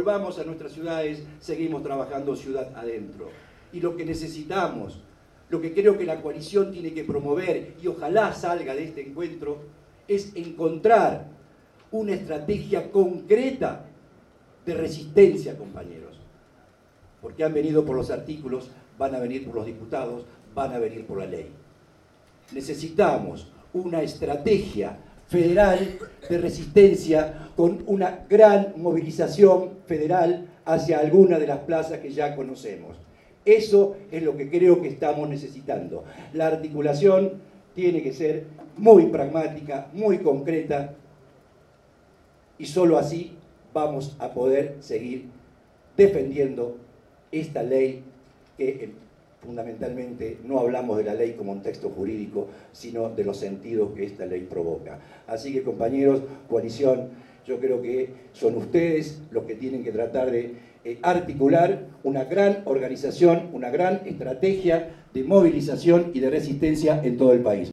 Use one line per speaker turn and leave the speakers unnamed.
volvamos a nuestras ciudades, seguimos trabajando ciudad adentro. Y lo que necesitamos, lo que creo que la coalición tiene que promover, y ojalá salga de este encuentro, es encontrar una estrategia concreta de resistencia, compañeros. Porque han venido por los artículos, van a venir por los diputados, van a venir por la ley. Necesitamos una estrategia federal de resistencia con una gran movilización federal hacia alguna de las plazas que ya conocemos. Eso es lo que creo que estamos necesitando. La articulación tiene que ser muy pragmática, muy concreta, y solo así vamos a poder seguir defendiendo esta ley que fundamentalmente no hablamos de la ley como un texto jurídico, sino de los sentidos que esta ley provoca. Así que, compañeros, coalición, yo creo que son ustedes los que tienen que tratar de articular una gran organización, una gran estrategia de movilización y de resistencia en todo el país.